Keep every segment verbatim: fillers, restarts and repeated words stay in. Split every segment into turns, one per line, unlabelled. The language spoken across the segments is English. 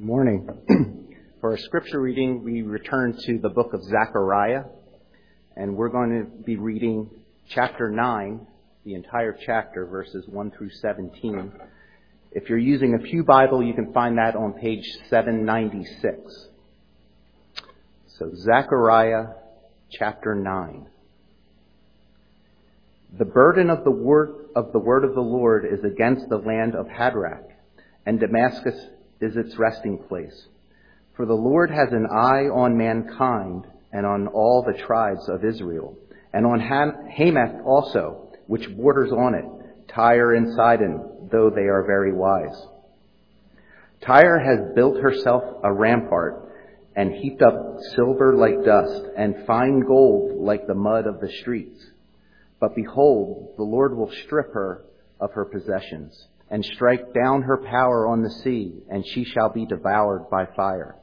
Morning. For our scripture reading, we return to the book of Zechariah, and we're going to be reading chapter nine, the entire chapter, verses one through seventeen. If you're using a Pew Bible, you can find that on page seven ninety-six. So Zechariah chapter nine. The burden of the word of the word of the Lord is against the land of Hadrach, and Damascus is its resting place. For the Lord has an eye on mankind and on all the tribes of Israel, and on Ham- Hamath also, which borders on it, Tyre and Sidon, though they are very wise. Tyre has built herself a rampart and heaped up silver like dust and fine gold like the mud of the streets. But behold, the Lord will strip her of her possessions and strike down her power on the sea, and she shall be devoured by fire.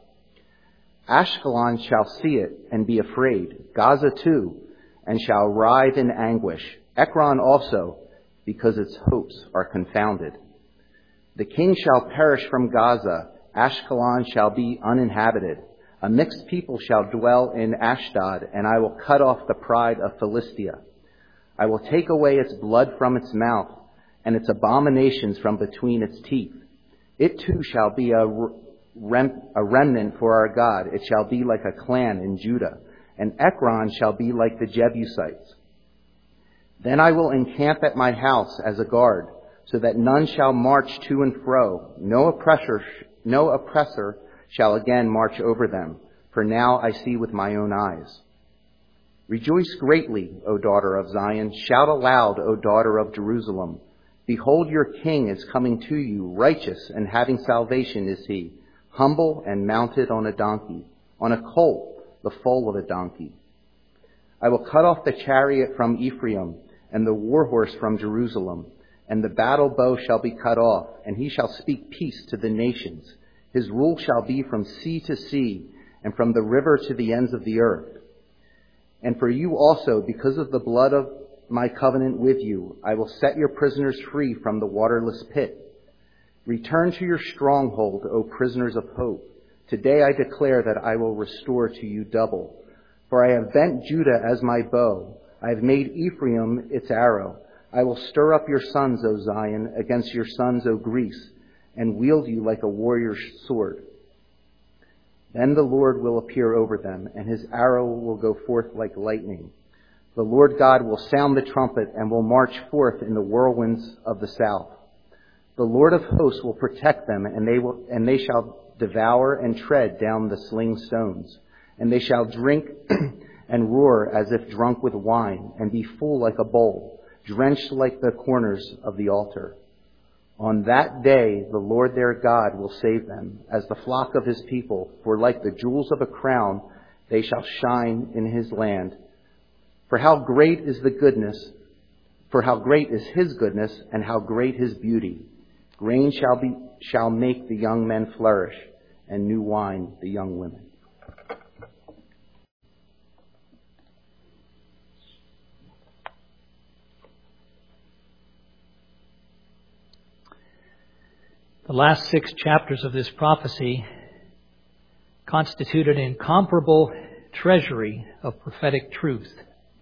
Ashkelon shall see it and be afraid, Gaza too, and shall writhe in anguish, Ekron also, because its hopes are confounded. The king shall perish from Gaza, Ashkelon shall be uninhabited. A mixed people shall dwell in Ashdod, and I will cut off the pride of Philistia. I will take away its blood from its mouth, and its abominations from between its teeth. It too shall be a, rem- a remnant for our God. It shall be like a clan in Judah, and Ekron shall be like the Jebusites. Then I will encamp at my house as a guard, so that none shall march to and fro. No oppressor, no oppressor shall again march over them, for now I see with my own eyes. Rejoice greatly, O daughter of Zion. Shout aloud, O daughter of Jerusalem. Behold, your king is coming to you, righteous and having salvation is he, humble and mounted on a donkey, on a colt, the foal of a donkey. I will cut off the chariot from Ephraim and the war horse from Jerusalem, and the battle bow shall be cut off, and he shall speak peace to the nations. His rule shall be from sea to sea, and from the river to the ends of the earth. And for you also, because of the blood of my covenant with you, I will set your prisoners free from the waterless pit. Return to your stronghold, O prisoners of hope. Today I declare that I will restore to you double. For I have bent Judah as my bow. I have made Ephraim its arrow. I will stir up your sons, O Zion, against your sons, O Greece, and wield you like a warrior's sword. Then the Lord will appear over them, and his arrow will go forth like lightning. The Lord God will sound the trumpet and will march forth in the whirlwinds of the south. The Lord of hosts will protect them, and they will, and they shall devour and tread down the sling stones. And they shall drink and roar as if drunk with wine, and be full like a bowl, drenched like the corners of the altar. On that day, the Lord their God will save them as the flock of his people, for like the jewels of a crown, they shall shine in his land. For how great is the goodness, for how great is his goodness, and how great his beauty. Grain shall be, shall make the young men flourish, and new wine the young women.
The last six chapters of this prophecy constitute an incomparable treasury of prophetic truth.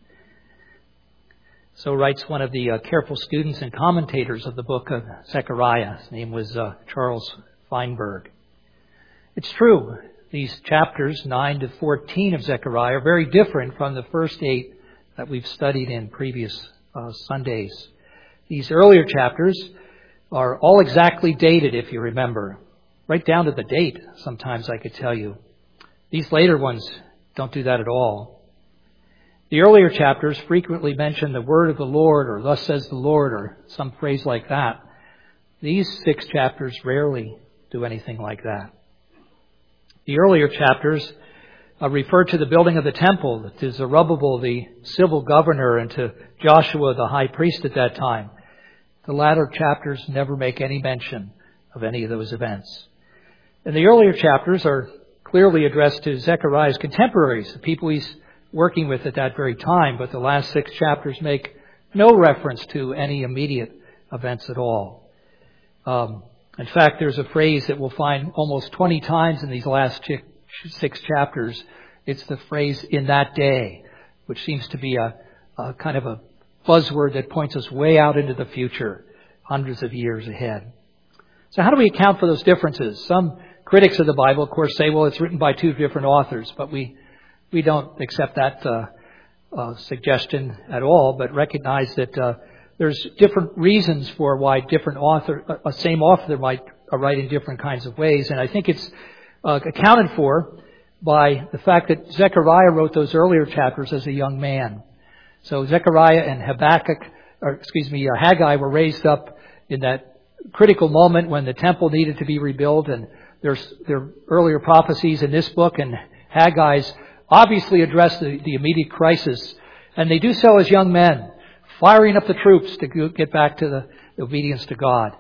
So writes one of the uh, careful students and commentators of the book of Zechariah. His name was uh, Charles Feinberg. It's true, these chapters nine to fourteen of Zechariah are very different from the first eight that we've studied in previous uh, Sundays. These earlier chapters are all exactly dated, if you remember. Right down to the date, sometimes I could tell you. These later ones don't do that at all. The earlier chapters frequently mention the word of the Lord, or thus says the Lord, or some phrase like that. These six chapters rarely do anything like that. The earlier chapters uh, refer to the building of the temple, to Zerubbabel, the civil governor, and to Joshua, the high priest at that time. The latter chapters never make any mention of any of those events. And the earlier chapters are clearly addressed to Zechariah's contemporaries, the people he's working with at that very time, but the last six chapters make no reference to any immediate events at all. Um, In fact, there's a phrase that we'll find almost twenty times in these last six chapters. It's the phrase, "in that day," which seems to be a, a kind of a buzzword that points us way out into the future, hundreds of years ahead. So how do we account for those differences? Some critics of the Bible, of course, say, well, it's written by two different authors, but we we don't accept that uh, uh, suggestion at all, but recognize that uh, there's different reasons for why different author, a same author might write in different kinds of ways, and I think it's uh, accounted for by the fact that Zechariah wrote those earlier chapters as a young man. So Zechariah and Habakkuk, or excuse me, uh, Haggai were raised up in that critical moment when the temple needed to be rebuilt, and there's there are earlier prophecies in this book, and Haggai's obviously address the, the immediate crisis, and they do so as young men, firing up the troops to get back to the, the obedience to God.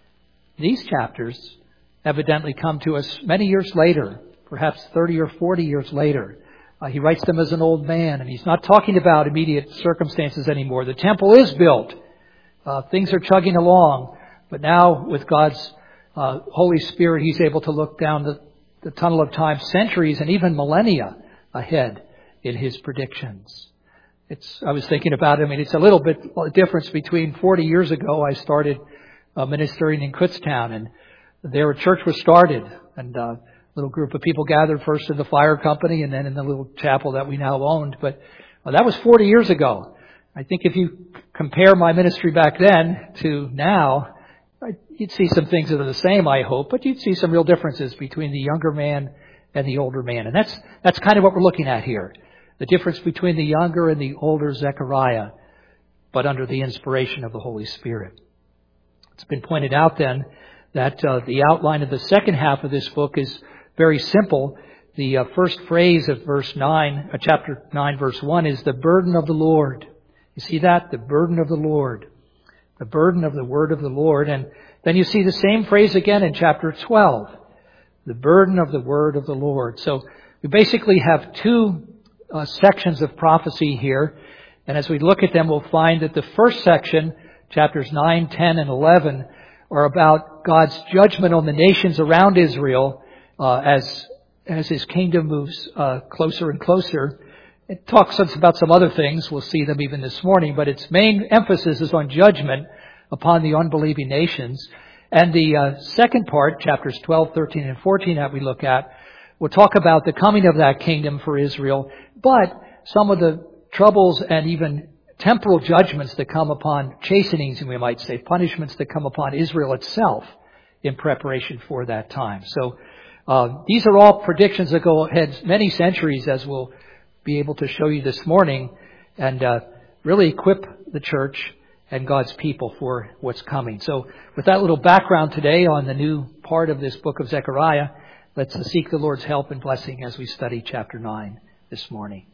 These chapters evidently come to us many years later, perhaps thirty or forty years later. Uh, he writes them as an old man, and he's not talking about immediate circumstances anymore. The temple is built. Uh, things are chugging along. But now, with God's uh, Holy Spirit, he's able to look down the, the tunnel of time, centuries and even millennia ahead in his predictions. It's, I was thinking about it. I mean, it's a little bit a difference between forty years ago. I started uh, ministering in Kutztown, and there a church was started, and uh, little group of people gathered first in the fire company and then in the little chapel that we now owned. But well, that was forty years ago. I think if you compare my ministry back then to now, you'd see some things that are the same, I hope, but you'd see some real differences between the younger man and the older man. And that's that's kind of what we're looking at here. The difference between the younger and the older Zechariah, but under the inspiration of the Holy Spirit. It's been pointed out then that uh, the outline of the second half of this book is very simple. The uh, first phrase of verse nine, uh, chapter nine, verse one is the burden of the Lord. You see that? The burden of the Lord. The burden of the word of the Lord. And then you see the same phrase again in chapter twelve. The burden of the word of the Lord. So we basically have two uh, sections of prophecy here. And as we look at them, we'll find that the first section, chapters nine, ten, and eleven, are about God's judgment on the nations around Israel uh, as as His kingdom moves uh, closer and closer. It talks about some other things. We'll see them even this morning. But its main emphasis is on judgment upon the unbelieving nations. And the uh, second part, chapters twelve, thirteen, and fourteen that we look at, will talk about the coming of that kingdom for Israel, but some of the troubles and even temporal judgments that come upon, chastenings, we might say, punishments that come upon Israel itself in preparation for that time. So uh, these are all predictions that go ahead many centuries, as we'll be able to show you this morning, and uh, really equip the church and God's people for what's coming. So with that little background today on the new part of this book of Zechariah, let's seek the Lord's help and blessing as we study chapter nine this morning.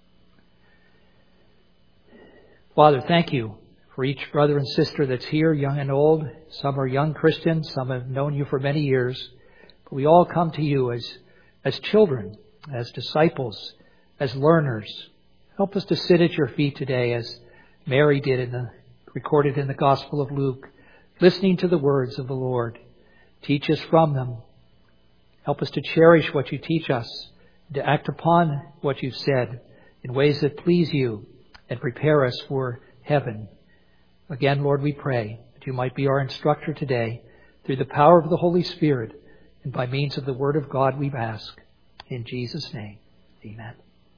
Father, thank you for each brother and sister that's here, young and old. Some are young Christians, some have known you for many years. But we all come to you as, as children, as disciples, as learners. Help us to sit at your feet today as Mary did in the recorded in the Gospel of Luke, listening to the words of the Lord. Teach us from them. Help us to cherish what you teach us, to act upon what you've said in ways that please you and prepare us for heaven. Again, Lord, we pray that you might be our instructor today through the power of the Holy Spirit and by means of the Word of God we ask. In Jesus' name, amen.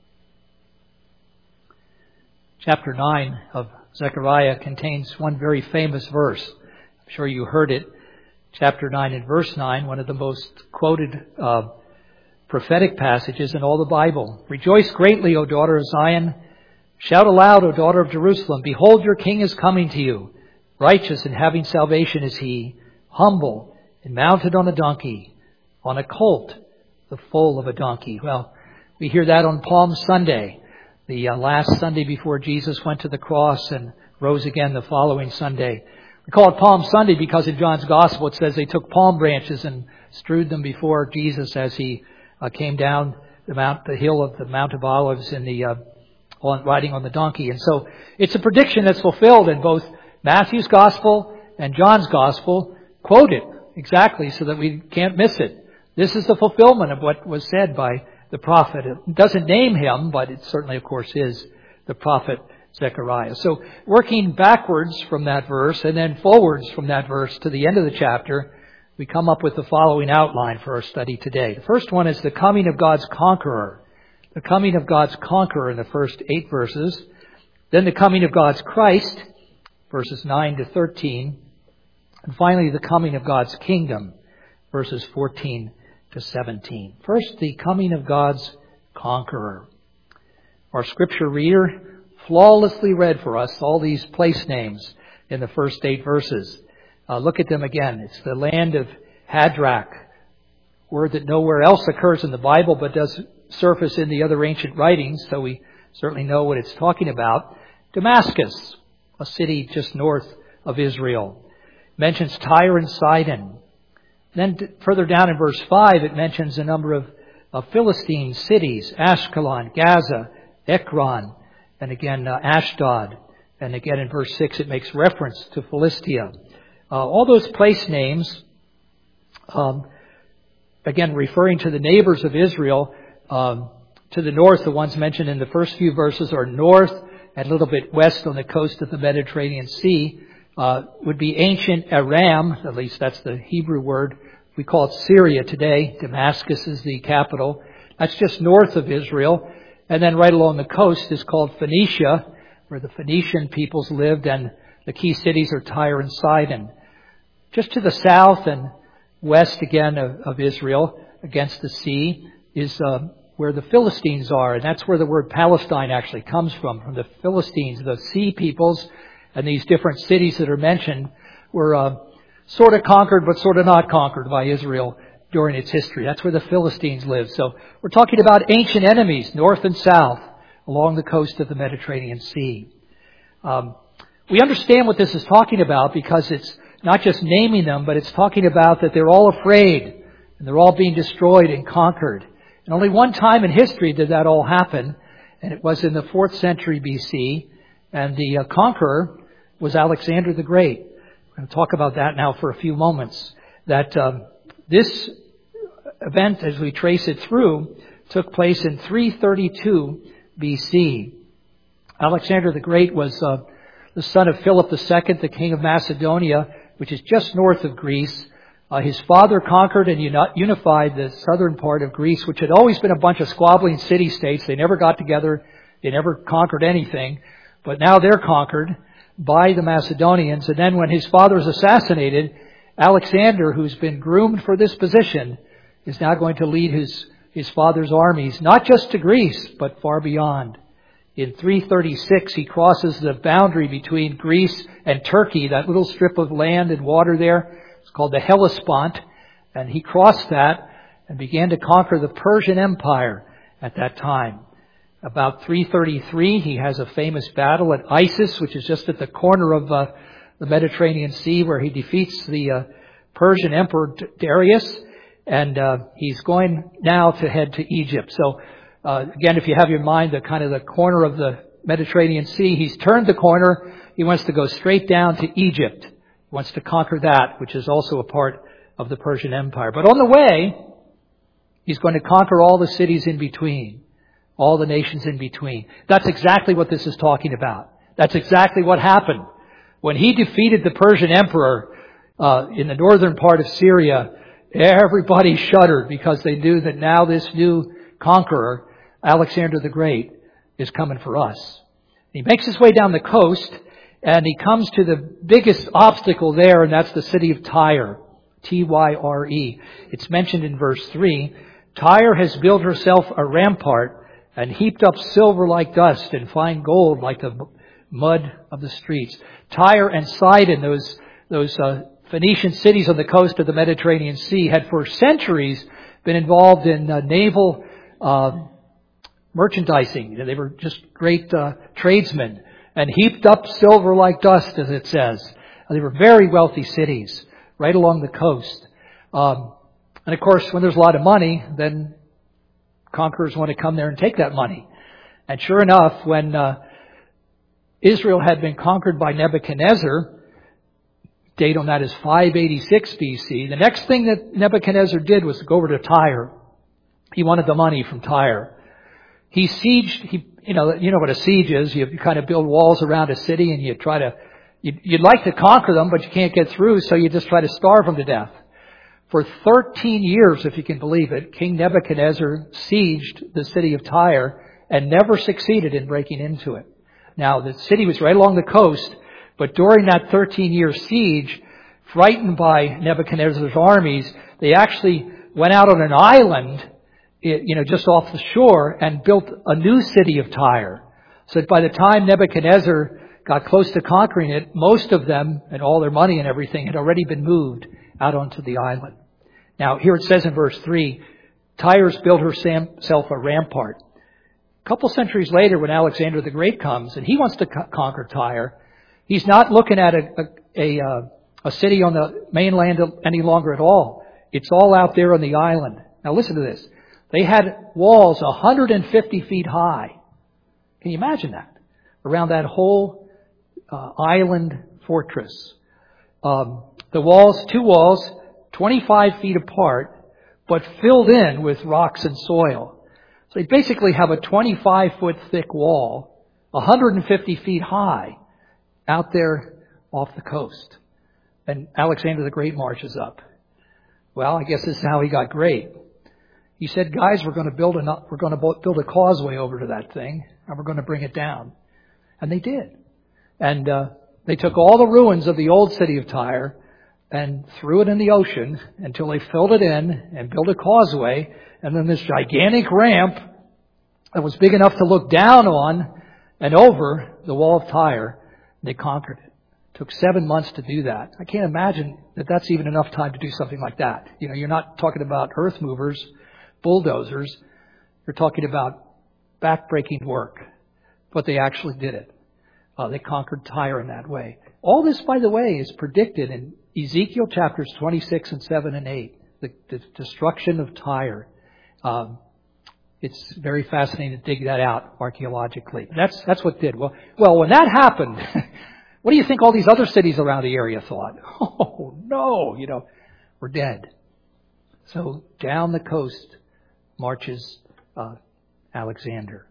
Chapter nine of Zechariah contains one very famous verse. I'm sure you heard it. Chapter nine and verse nine, one of the most quoted uh, prophetic passages in all the Bible. Rejoice greatly, O daughter of Zion. Shout aloud, O daughter of Jerusalem. Behold, your king is coming to you. Righteous and having salvation is he. Humble and mounted on a donkey, on a colt, the foal of a donkey. Well, we hear that on Palm Sunday, the uh, last Sunday before Jesus went to the cross and rose again the following Sunday. We call it Palm Sunday because in John's Gospel it says they took palm branches and strewed them before Jesus as he uh, came down the mount, the hill of the Mount of Olives in the uh, on, riding on the donkey. And so it's a prediction that's fulfilled in both Matthew's Gospel and John's Gospel, quoted exactly so that we can't miss it. This is the fulfillment of what was said by the prophet. It doesn't name him, but it certainly, of course, is the prophet Zechariah. So working backwards from that verse and then forwards from that verse to the end of the chapter, we come up with the following outline for our study today. The first one is the coming of God's conqueror. The coming of God's conqueror in the first eight verses. Then the coming of God's Christ, verses nine to thirteen. And finally, the coming of God's kingdom, verses fourteen to seventeen. First, the coming of God's conqueror. Our scripture reader flawlessly read for us all these place names in the first eight verses. Uh, look at them again. It's the land of Hadrach, word that nowhere else occurs in the Bible but does surface in the other ancient writings, so we certainly know what it's talking about. Damascus, a city just north of Israel. Mentions Tyre and Sidon. Then t- further down in verse five, it mentions a number of, of Philistine cities, Ashkelon, Gaza, Ekron, and again uh, Ashdod. And again in verse six, it makes reference to Philistia. Uh, all those place names, um, again referring to the neighbors of Israel, um, to the north, the ones mentioned in the first few verses are north and a little bit west on the coast of the Mediterranean Sea, uh, would be ancient Aram, at least that's the Hebrew word. We call it Syria today. Damascus is the capital. That's just north of Israel. And then right along the coast is called Phoenicia, where the Phoenician peoples lived, and the key cities are Tyre and Sidon. Just to the south and west again of, of Israel, against the sea, is uh, where the Philistines are. And that's where the word Palestine actually comes from, from the Philistines. The sea peoples and these different cities that are mentioned were uh, sort of conquered but sort of not conquered by Israel during its history. That's where the Philistines live. So we're talking about ancient enemies, north and south, along the coast of the Mediterranean Sea. Um, we understand what this is talking about because it's not just naming them, but it's talking about that they're all afraid and they're all being destroyed and conquered. And only one time in history did that all happen, and it was in the fourth century B C, and the uh, conqueror was Alexander the Great. We're going to talk about that now for a few moments. That um, this event, as we trace it through, took place in three thirty-two B C. Alexander the Great was uh, the son of Philip the Second, the king of Macedonia, which is just north of Greece. Uh, his father conquered and uni- unified the southern part of Greece, which had always been a bunch of squabbling city-states. They never got together. They never conquered anything. But now they're conquered by the Macedonians. And then when his father is assassinated, Alexander, who's been groomed for this position, is now going to lead his, his father's armies, not just to Greece, but far beyond. In three thirty-six, he crosses the boundary between Greece and Turkey, that little strip of land and water there. It's called the Hellespont. And he crossed that and began to conquer the Persian Empire at that time. About three thirty-three, he has a famous battle at Issus, which is just at the corner of uh, the Mediterranean Sea, where he defeats the uh, Persian Emperor Darius. And uh, he's going now to head to Egypt. So Uh, again, if you have your mind, the kind of the corner of the Mediterranean Sea, he's turned the corner. He wants to go straight down to Egypt. He wants to conquer that, which is also a part of the Persian Empire. But on the way, he's going to conquer all the cities in between, all the nations in between. That's exactly what this is talking about. That's exactly what happened. When he defeated the Persian Emperor uh, in the northern part of Syria, everybody shuddered because they knew that now this new conqueror, Alexander the Great, is coming for us. He makes his way down the coast, and he comes to the biggest obstacle there, and that's the city of Tyre. T Y R E. It's mentioned in verse three. Tyre has built herself a rampart and heaped up silver like dust and fine gold like the mud of the streets. Tyre and Sidon, those, those uh, Phoenician cities on the coast of the Mediterranean Sea, had for centuries been involved in uh, naval Uh, merchandising. They were just great uh, tradesmen and heaped up silver like dust, as it says. They were very wealthy cities right along the coast. Um, and of course, when there's a lot of money, then conquerors want to come there and take that money. And sure enough, when uh, Israel had been conquered by Nebuchadnezzar, date on that is five eighty-six B C. The next thing that Nebuchadnezzar did was to go over to Tyre. He wanted the money from Tyre. He sieged, he, you know, you know what a siege is. You, you kind of build walls around a city and you try to, you, you'd like to conquer them, but you can't get through, so you just try to starve them to death. For thirteen years, if you can believe it, King Nebuchadnezzar sieged the city of Tyre and never succeeded in breaking into it. Now, the city was right along the coast, but during that thirteen-year siege, frightened by Nebuchadnezzar's armies, they actually went out on an island, you know, just off the shore and built a new city of Tyre. So that by the time Nebuchadnezzar got close to conquering it, most of them and all their money and everything had already been moved out onto the island. Now, here it says in verse three, Tyre's built herself a rampart. A couple centuries later, when Alexander the Great comes and he wants to co- conquer Tyre, he's not looking at a, a, a, a city on the mainland any longer at all. It's all out there on the island. Now listen to this. They had walls one hundred fifty feet high. Can you imagine that? Around that whole uh, island fortress. Um, the walls, two walls, twenty-five feet apart, but filled in with rocks and soil. So they basically have a twenty-five foot thick wall, one hundred fifty feet high, out there off the coast. And Alexander the Great marches up. Well, I guess this is how he got great. He said, guys, we're going to build a, we're going to build a causeway over to that thing, and we're going to bring it down. And they did. And uh, they took all the ruins of the old city of Tyre and threw it in the ocean until they filled it in and built a causeway. And then this gigantic ramp that was big enough to look down on and over the wall of Tyre, they conquered it. It took seven months to do that. I can't imagine that that's even enough time to do something like that. You know, you're not talking about earth movers, bulldozers. You're talking about back-breaking work. But they actually did it. Uh, they conquered Tyre in that way. All this, by the way, is predicted in Ezekiel chapters twenty-six and seven and eight. The, the destruction of Tyre. Um, it's very fascinating to dig that out archaeologically. That's that's what did. Well, well, when that happened, what do you think all these other cities around the area thought? Oh, no, you know, we're dead. So down the coast marches uh, Alexander.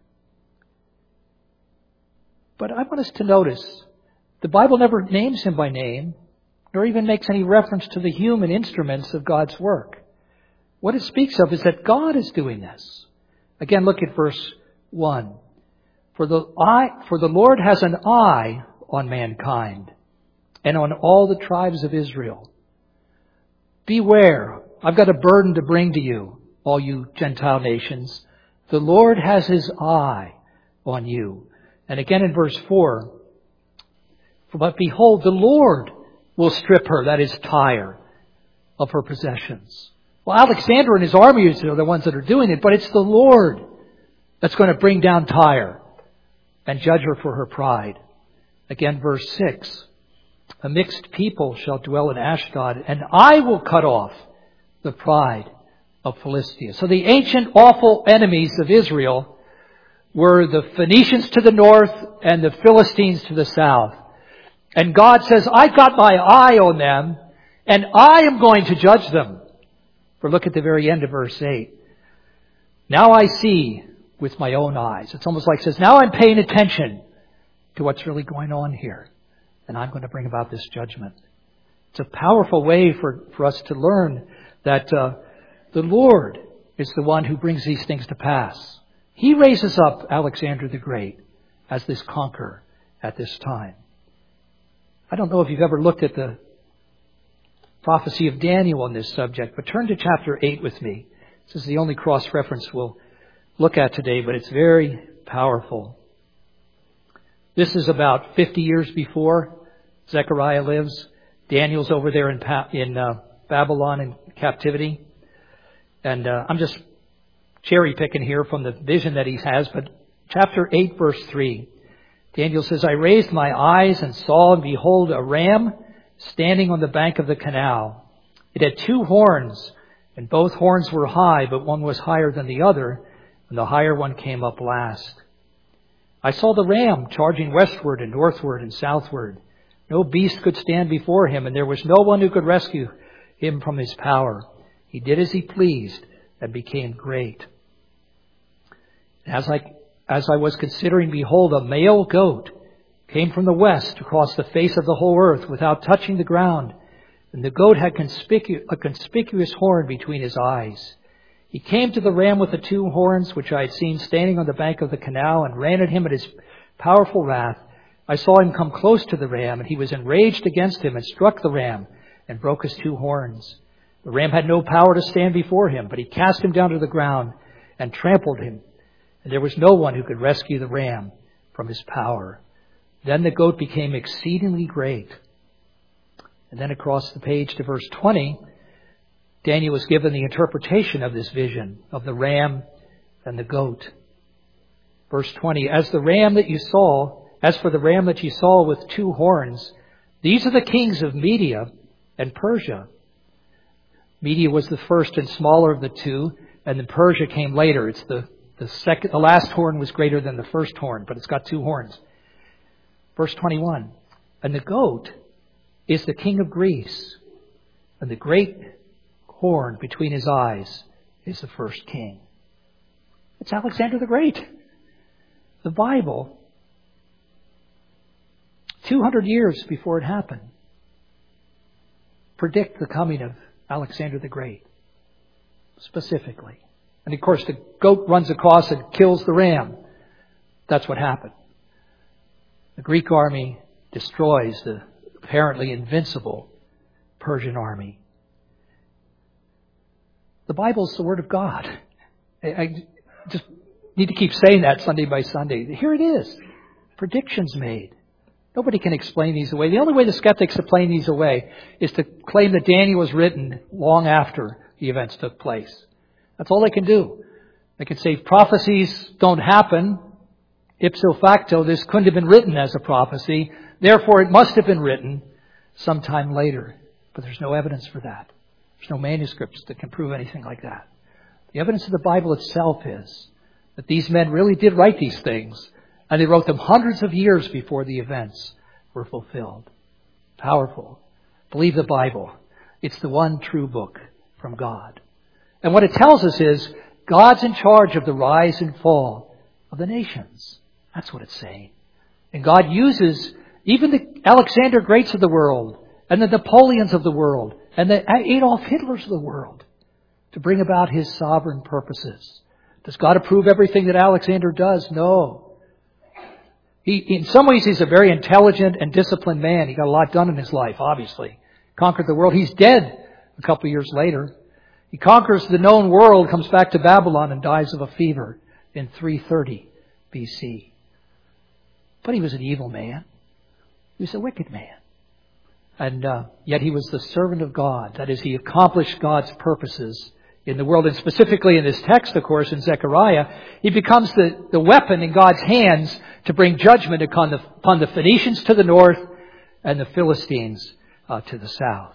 But I want us to notice, the Bible never names him by name, nor even makes any reference to the human instruments of God's work. What it speaks of is that God is doing this. Again, look at verse one. For the eye, for the Lord has an eye on mankind and on all the tribes of Israel. Beware, I've got a burden to bring to you, all you Gentile nations. The Lord has his eye on you. And again in verse four, but behold, the Lord will strip her, that is Tyre, of her possessions. Well, Alexander and his armies are the ones that are doing it, but it's the Lord that's going to bring down Tyre and judge her for her pride. Again, verse six, a mixed people shall dwell in Ashdod, and I will cut off the pride of Philistia. So the ancient awful enemies of Israel were the Phoenicians to the north and the Philistines to the south. And God says, I've got my eye on them, and I am going to judge them. For look at the very end of verse eight. Now I see with my own eyes. It's almost like it says, now I'm paying attention to what's really going on here. And I'm going to bring about this judgment. It's a powerful way for, for us to learn that uh, the Lord is the one who brings these things to pass. He raises up Alexander the Great as this conqueror at this time. I don't know if you've ever looked at the prophecy of Daniel on this subject, but turn to chapter eight with me. This is the only cross-reference we'll look at today, but it's very powerful. This is about fifty years before Zechariah lives. Daniel's over there in, pa- in uh, Babylon in captivity. And uh, I'm just cherry picking here from the vision that he has, but chapter eight, verse three. Daniel says, I raised my eyes and saw, and behold, a ram standing on the bank of the canal. It had two horns, and both horns were high, but one was higher than the other, and the higher one came up last. I saw the ram charging westward and northward and southward. No beast could stand before him, and there was no one who could rescue him from his power. He did as he pleased and became great. As I, as I was considering, behold, a male goat came from the west across the face of the whole earth without touching the ground. And the goat had conspicu- a conspicuous horn between his eyes. He came to the ram with the two horns, which I had seen standing on the bank of the canal, and ran at him in his powerful wrath. I saw him come close to the ram, and he was enraged against him and struck the ram and broke his two horns. The ram had no power to stand before him, but he cast him down to the ground and trampled him. And there was no one who could rescue the ram from his power. Then the goat became exceedingly great. And then across the page to verse twenty, Daniel was given the interpretation of this vision of the ram and the goat. Verse twenty, as the ram that you saw, as for the ram that you saw with two horns, these are the kings of Media and Persia. Media was the first and smaller of the two, and then Persia came later. It's the, the second, the last horn was greater than the first horn, but it's got two horns. Verse twenty-one, and the goat is the king of Greece, and the great horn between his eyes is the first king. It's Alexander the Great. The Bible, two hundred years before it happened, predict the coming of Alexander the Great, specifically. And of course the goat runs across and kills the ram. That's what happened. The Greek army destroys the apparently invincible Persian army. The Bible is the Word of God. I, I just need to keep saying that Sunday by Sunday. Here it is. Predictions made. Nobody can explain these away. The only way the skeptics explain these away is to claim that Daniel was written long after the events took place. That's all they can do. They can say prophecies don't happen. Ipso facto, this couldn't have been written as a prophecy. Therefore, it must have been written sometime later. But there's no evidence for that. There's no manuscripts that can prove anything like that. The evidence of the Bible itself is that these men really did write these things, and they wrote them hundreds of years before the events were fulfilled. Powerful. Believe the Bible. It's the one true book from God. And what it tells us is God's in charge of the rise and fall of the nations. That's what it's saying. And God uses even the Alexander Greats of the world, and the Napoleons of the world, and the Adolf Hitlers of the world to bring about His sovereign purposes. Does God approve everything that Alexander does? No. He, in some ways, he's a very intelligent and disciplined man. He got a lot done in his life, obviously. Conquered the world. He's dead a couple of years later. He conquers the known world, comes back to Babylon, and dies of a fever in three thirty B C. But he was an evil man. He was a wicked man. And uh, yet he was the servant of God. That is, he accomplished God's purposes in the world. And specifically in this text, of course, in Zechariah, he becomes the, the weapon in God's hands to bring judgment upon the, upon the Phoenicians to the north and the Philistines uh, to the south.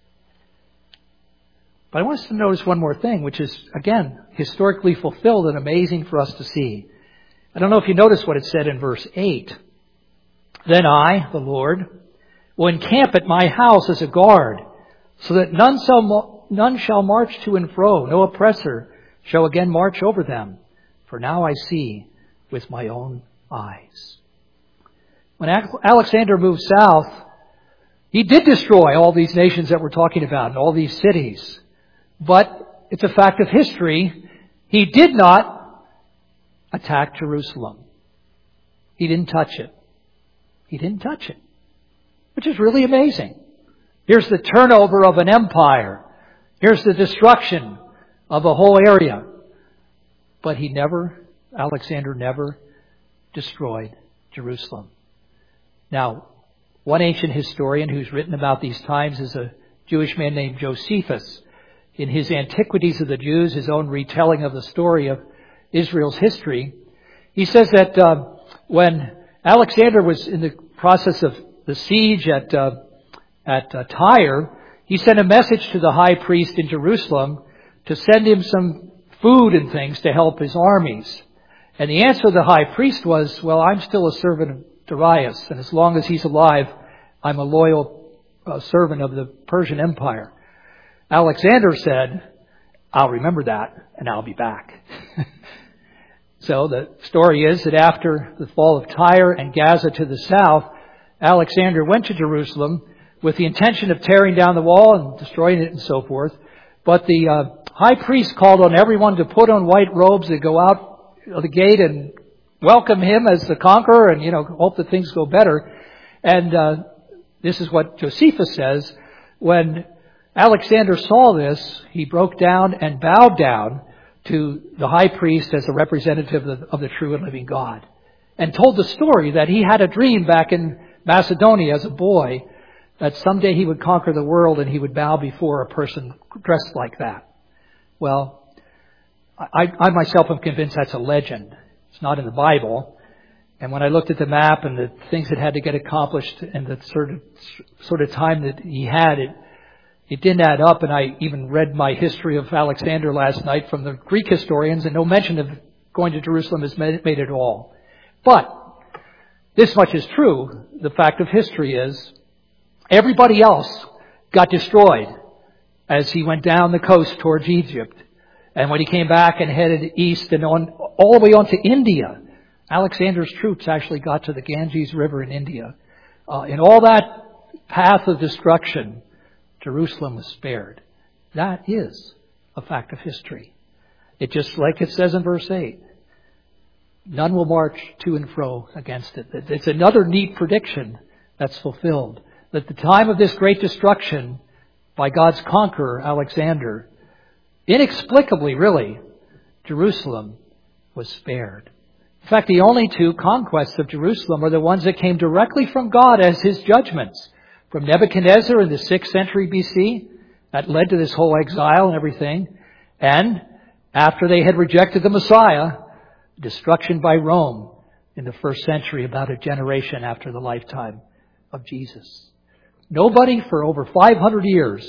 But I want us to notice one more thing, which is, again, historically fulfilled and amazing for us to see. I don't know if you notice what it said in verse eight. Then I, the Lord, will encamp at my house as a guard, so that none shall, none shall march to and fro, no oppressor shall again march over them. For now I see with my own eyes. When Alexander moved south, he did destroy all these nations that we're talking about and all these cities. But it's a fact of history, he did not attack Jerusalem. He didn't touch it. He didn't touch it. Which is really amazing. Here's the turnover of an empire. Here's the destruction of a whole area. But he never, Alexander never destroyed Jerusalem. Now, one ancient historian who's written about these times is a Jewish man named Josephus. In his Antiquities of the Jews, his own retelling of the story of Israel's history, he says that uh, when Alexander was in the process of the siege at uh, at uh, Tyre, he sent a message to the high priest in Jerusalem to send him some food and things to help his armies. And the answer of the high priest was, well, I'm still a servant of Darius, and as long as he's alive, I'm a loyal uh, servant of the Persian Empire. Alexander said, I'll remember that and I'll be back. So the story is that after the fall of Tyre and Gaza to the south, Alexander went to Jerusalem with the intention of tearing down the wall and destroying it and so forth. But the uh, high priest called on everyone to put on white robes and go out of the gate and welcome him as the conqueror and, you know, hope that things go better. And uh, this is what Josephus says. When Alexander saw this, he broke down and bowed down to the high priest as a representative of the, of the true and living God, and told the story that he had a dream back in Macedonia as a boy that someday he would conquer the world and he would bow before a person dressed like that. Well, I, I myself am convinced that's a legend. It's not in the Bible. And when I looked at the map and the things that had to get accomplished and the sort of, sort of time that he had, it, it didn't add up. And I even read my history of Alexander last night from the Greek historians, and no mention of going to Jerusalem is made, made at all. But this much is true. The fact of history is everybody else got destroyed as he went down the coast towards Egypt. And when he came back and headed east and on all the way on to India, Alexander's troops actually got to the Ganges River in India. Uh, in all that path of destruction, Jerusalem was spared. That is a fact of history. It just, like it says in verse eight, none will march to and fro against it. It's another neat prediction that's fulfilled. That the time of this great destruction by God's conqueror, Alexander, inexplicably, really, Jerusalem was spared. In fact, the only two conquests of Jerusalem are the ones that came directly from God as His judgments. From Nebuchadnezzar in the sixth century B C, that led to this whole exile and everything. And after they had rejected the Messiah, destruction by Rome in the first century, about a generation after the lifetime of Jesus. Nobody for over five hundred years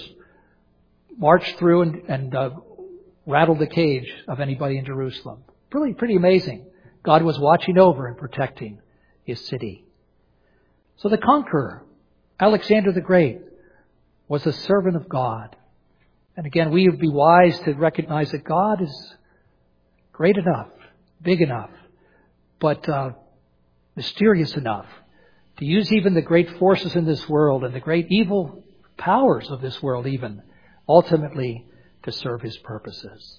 marched through and, and uh, rattled the cage of anybody in Jerusalem. Really pretty amazing. God was watching over and protecting His city. So the conqueror, Alexander the Great, was a servant of God. And again, we would be wise to recognize that God is great enough, big enough, but uh, mysterious enough to use even the great forces in this world and the great evil powers of this world even, ultimately to serve His purposes.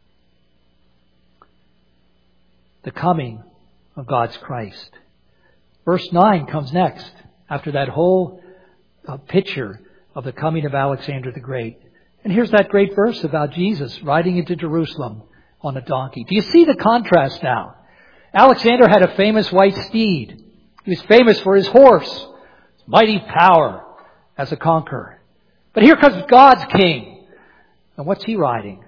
The coming of God's Christ. Verse nine comes next, after that whole uh, picture of the coming of Alexander the Great. And here's that great verse about Jesus riding into Jerusalem on a donkey. Do you see the contrast now? Alexander had a famous white steed. He was famous for his horse, his mighty power as a conqueror. But here comes God's king. And what's he riding?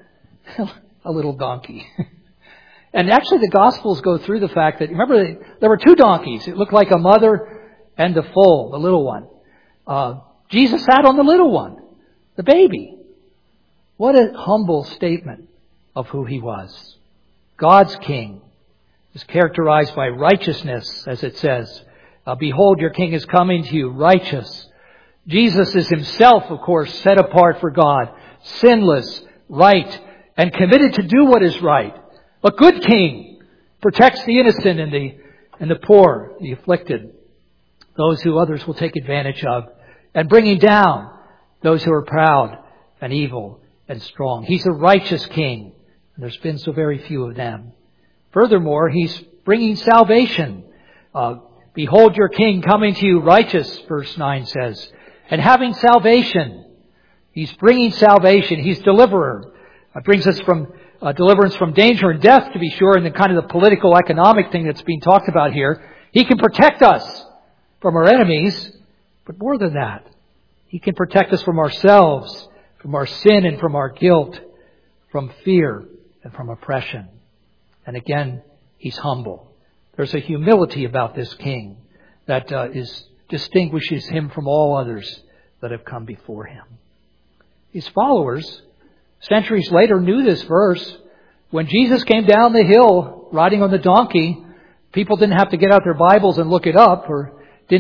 A little donkey. And actually the Gospels go through the fact that, remember, there were two donkeys. It looked like a mother and the foal, the little one. Uh, Jesus sat on the little one, the baby. What a humble statement of who He was. God's king is characterized by righteousness, as it says. Uh, Behold, your king is coming to you, righteous. Jesus is Himself, of course, set apart for God, sinless, right, and committed to do what is right. A good king protects the innocent and the and the poor, the afflicted, those who others will take advantage of, and bringing down those who are proud and evil and strong. He's a righteous king, and there's been so very few of them. Furthermore, He's bringing salvation. Uh, Behold your king coming to you, righteous, verse nine says, and having salvation. He's bringing salvation. He's deliverer. It brings us from Uh, deliverance from danger and death, to be sure, and the kind of the political, economic thing that's being talked about here. He can protect us from our enemies, but more than that, He can protect us from ourselves, from our sin and from our guilt, from fear and from oppression. And again, He's humble. There's a humility about this king that uh, is distinguishes Him from all others that have come before Him. His followers, centuries later, knew this verse. When Jesus came down the hill riding on the donkey, people didn't have to get out their Bibles and look it up, or didn't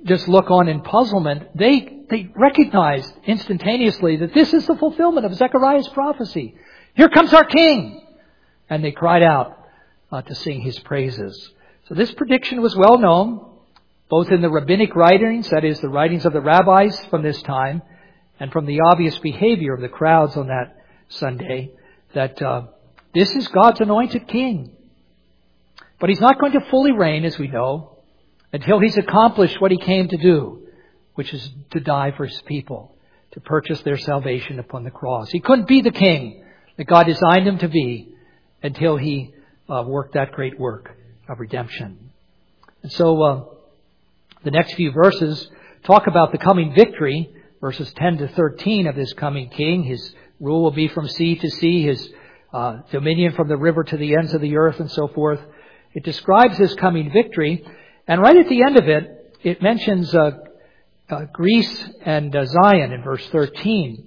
just look on in puzzlement. They, they recognized instantaneously that this is the fulfillment of Zechariah's prophecy. Here comes our king! And they cried out uh, to sing his praises. So this prediction was well known, both in the rabbinic writings, that is, the writings of the rabbis from this time, and from the obvious behavior of the crowds on that Sunday, that uh, this is God's anointed king. But he's not going to fully reign, as we know, until he's accomplished what he came to do, which is to die for his people, to purchase their salvation upon the cross. He couldn't be the king that God designed him to be until he uh, worked that great work of redemption. And so uh, the next few verses talk about the coming victory, verses ten to thirteen of this coming king. His rule will be from sea to sea, his uh, dominion from the river to the ends of the earth, and so forth. It describes this coming victory. And right at the end of it, it mentions uh, uh, Greece and uh, Zion in verse thirteen.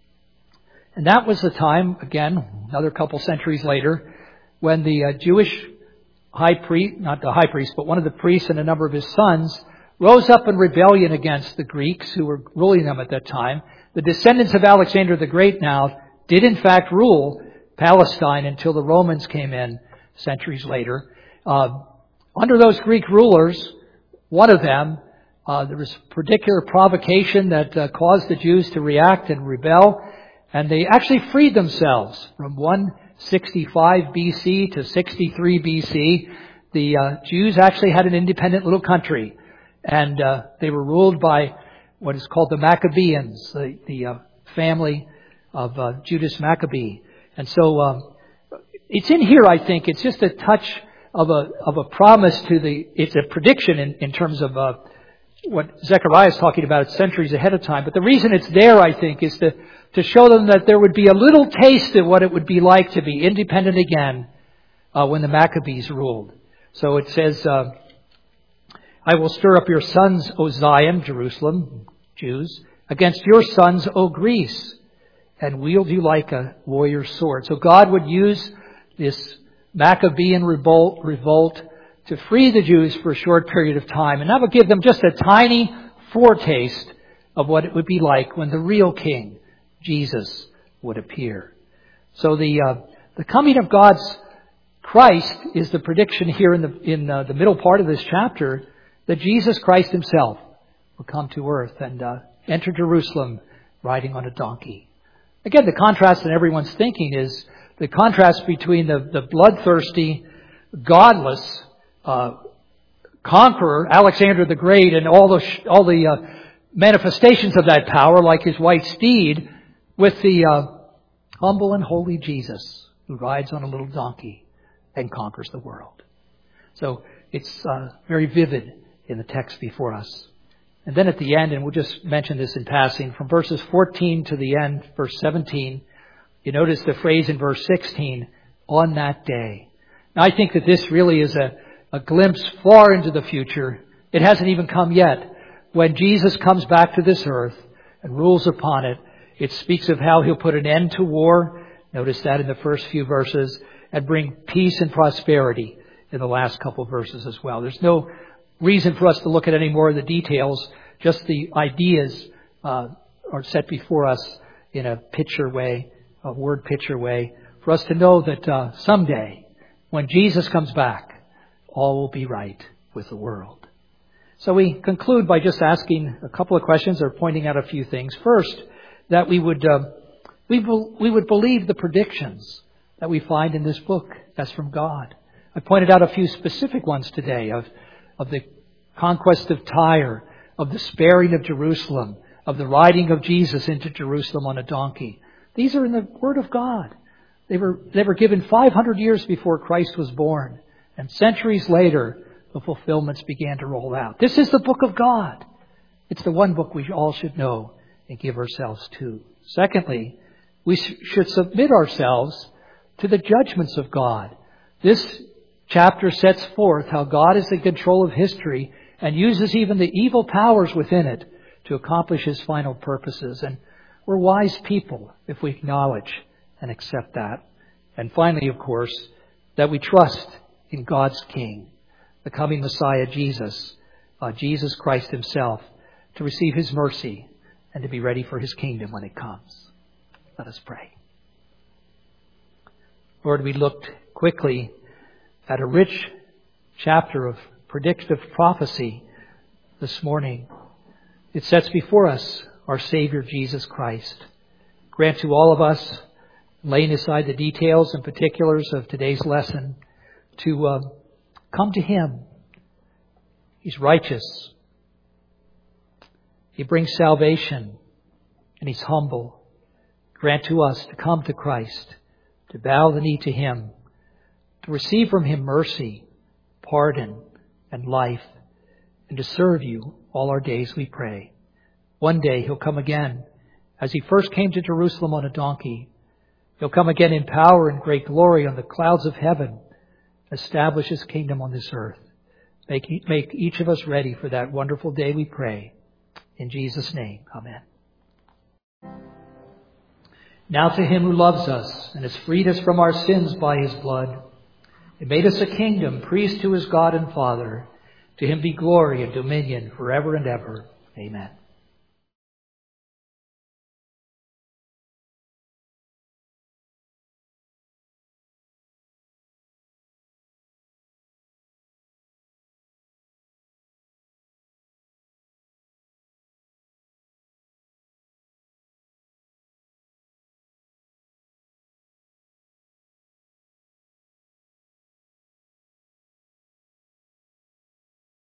And that was the time, again, another couple centuries later, when the uh, Jewish high priest, not the high priest, but one of the priests and a number of his sons rose up in rebellion against the Greeks who were ruling them at that time. The descendants of Alexander the Great now did in fact rule Palestine until the Romans came in centuries later. Uh, under those Greek rulers, one of them, uh, there was particular provocation that uh, caused the Jews to react and rebel, and they actually freed themselves from one sixty-five B C to sixty-three B C. The uh, Jews actually had an independent little country, and uh, they were ruled by what is called the Maccabeans, the, the uh, family of uh, Judas Maccabee. And so um, it's in here, I think. It's just a touch of a of a promise to the, it's a prediction in, in terms of uh, what Zechariah is talking about centuries ahead of time. But the reason it's there, I think, is to, to show them that there would be a little taste of what it would be like to be independent again uh, when the Maccabees ruled. So it says, uh, I will stir up your sons, O Zion, Jerusalem, Jews, against your sons, O Greece, and wield you like a warrior's sword. So God would use this Maccabean revolt, revolt to free the Jews for a short period of time. And that would give them just a tiny foretaste of what it would be like when the real king, Jesus, would appear. So the uh, the coming of God's Christ is the prediction here in the in uh, the middle part of this chapter, that Jesus Christ himself will come to earth and uh, enter Jerusalem riding on a donkey. Again, the contrast in everyone's thinking is the contrast between the, the bloodthirsty, godless uh, conqueror, Alexander the Great, and all the all the uh, manifestations of that power, like his white steed, with the uh, humble and holy Jesus, who rides on a little donkey and conquers the world. So it's uh, very vivid in the text before us. And then at the end, and we'll just mention this in passing, from verses fourteen to the end, verse seventeen, you notice the phrase in verse sixteen, on that day. Now I think that this really is a, a glimpse far into the future. It hasn't even come yet. When Jesus comes back to this earth and rules upon it, it speaks of how he'll put an end to war. Notice that in the first few verses, and bring peace and prosperity in the last couple of verses as well. There's no reason for us to look at any more of the details. Just the ideas uh, are set before us in a picture way, a word picture way, for us to know that uh, someday, when Jesus comes back, all will be right with the world. So we conclude by just asking a couple of questions or pointing out a few things. First, that we would uh, we, be- we would believe the predictions that we find in this book as from God. I pointed out a few specific ones today of of the conquest of Tyre, of the sparing of Jerusalem, of the riding of Jesus into Jerusalem on a donkey. These are in the Word of God. They were they were given five hundred years before Christ was born. And centuries later, the fulfillments began to roll out. This is the book of God. It's the one book we all should know and give ourselves to. Secondly, we should submit ourselves to the judgments of God. This chapter sets forth how God is in control of history and uses even the evil powers within it to accomplish his final purposes. And we're wise people if we acknowledge and accept that. And finally, of course, that we trust in God's King, the coming Messiah, Jesus, uh, Jesus Christ himself, to receive his mercy and to be ready for his kingdom when it comes. Let us pray. Lord, we looked quickly at a rich chapter of predictive prophecy this morning. It sets before us our Savior Jesus Christ. Grant to all of us, laying aside the details and particulars of today's lesson, to uh, come to him. He's righteous. He brings salvation, and he's humble. Grant to us to come to Christ, to bow the knee to him, to receive from him mercy, pardon, and life, and to serve you all our days, we pray. One day he'll come again, as he first came to Jerusalem on a donkey. He'll come again in power and great glory on the clouds of heaven, establish his kingdom on this earth. Make, make each of us ready for that wonderful day, we pray. In Jesus' name, amen. Now to him who loves us and has freed us from our sins by his blood, and made us a kingdom, priest to his God and Father, to him be glory and dominion forever and ever. Amen.